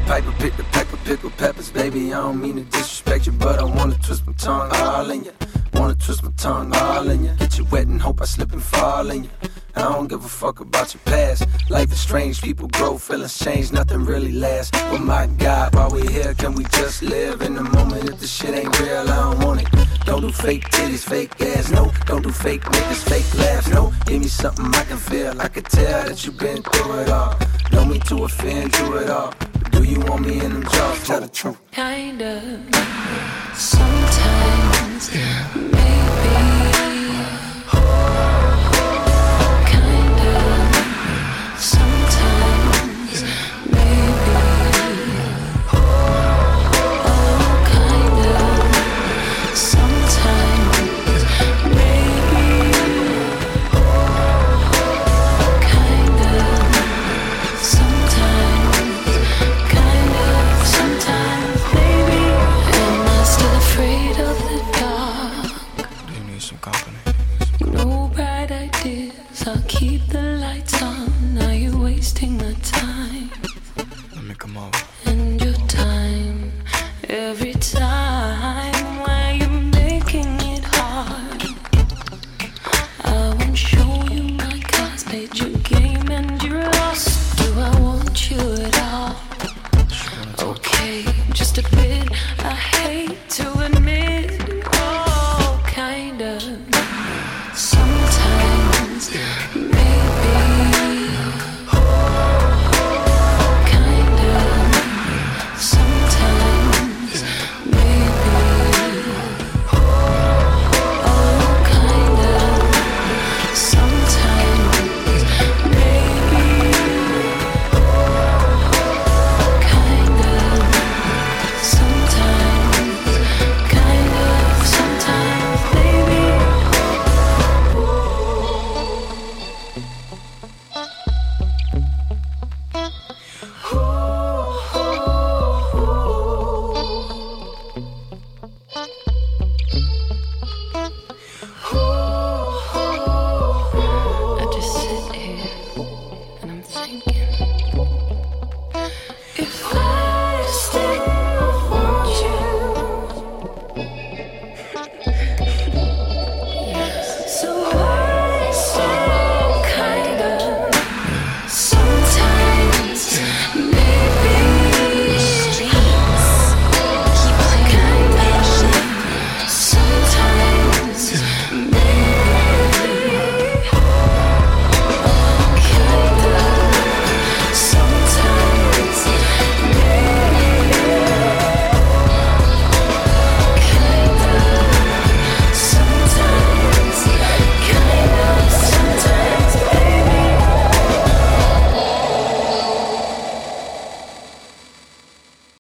piper, pick the paper, pickle peppers. Baby, I don't mean to disrespect you, but I wanna twist my tongue all in you. Wanna twist my tongue all in you. Get you wet and hope I slip and fall in you. I don't give a fuck about your past. Life is strange, people grow, feelings change, nothing really lasts. But my God, while we here, can we just live in the moment? If the shit ain't real, I don't want it. Don't do fake titties, fake ass, no. Don't do fake niggas, fake laughs, no. Give me something I can feel, I can tell that you've been through it all. Don't mean to offend you at all. But do you want me in them jaws? Tell the truth. Kind of. Sometimes, maybe.